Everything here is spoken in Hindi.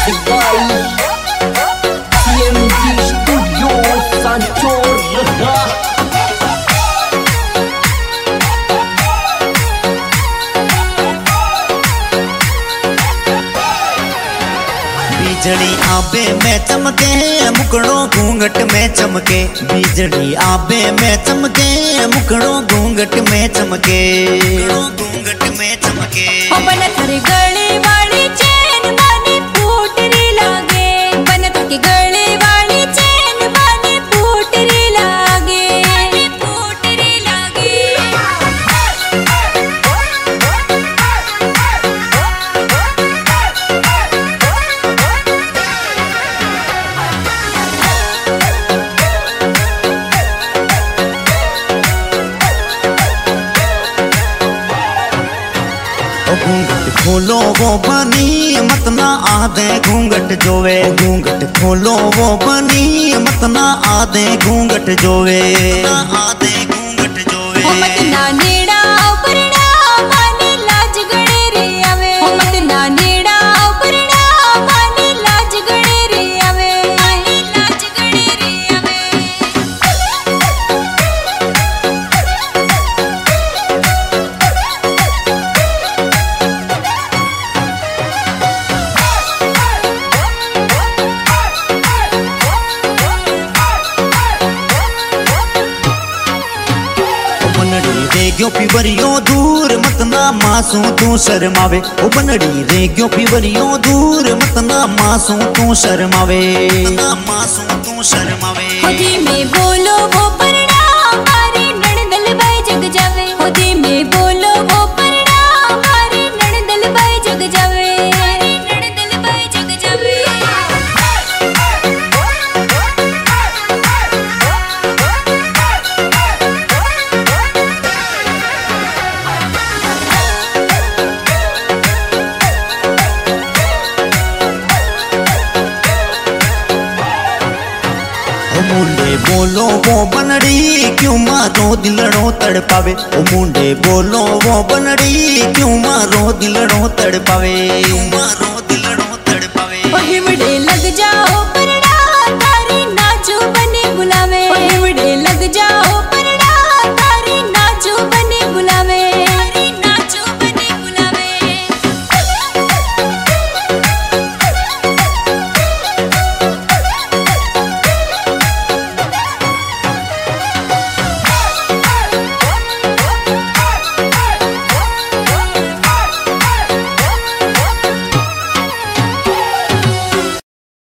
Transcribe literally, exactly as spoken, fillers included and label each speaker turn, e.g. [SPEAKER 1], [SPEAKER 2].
[SPEAKER 1] Music by C M G Studio Sanchor।
[SPEAKER 2] बिजली आबे में चमके मुकड़ो घूंघट में चमके, बिजली आबे में चमके मुकड़ो घूंघट में चमके, घूंघट में चमके।
[SPEAKER 3] बन थारे गले वाली चैन बानी फूट री लागे, बन थारे गले वाली चैन बानी फूट री लागे, फूट री लागे।
[SPEAKER 2] घूंघट खोलो वो बनी मत ना आदे घूंघट जोवे, घूंघट खोलो वो बनी मत ना आदे घूंघट जोवे, आदे घूंघट जोवे।
[SPEAKER 3] मत ना नेड़ा उपरना माने लाज गणे रे आवे, मत ना नेड़ा उपरना माने लाज गणे रे आवे, लाज गणे रे आवे।
[SPEAKER 2] रेग्यो पिवरियो दूर मत ना मासूं तू शर्मावे, ओ बनड़ी रेग्यो पिवरियो दूर मत ना मासूं तू शर्मावे, ना मासूं तू शर्मावे।
[SPEAKER 3] होदी में बोलो वो परना मारी नणदल बाई जग जावे, होदी में बोलो वो परना मारी नणदल बाई जग जावे, नणदल बाई जग जावे।
[SPEAKER 2] मुंडे बोलो वो बनड़ी क्यों मारो दिलड़ो तड़पावे, ओ मुंडे बोलो वो बनड़ी क्यों मारो दिलड़ो तड़पावे, क्यों मारो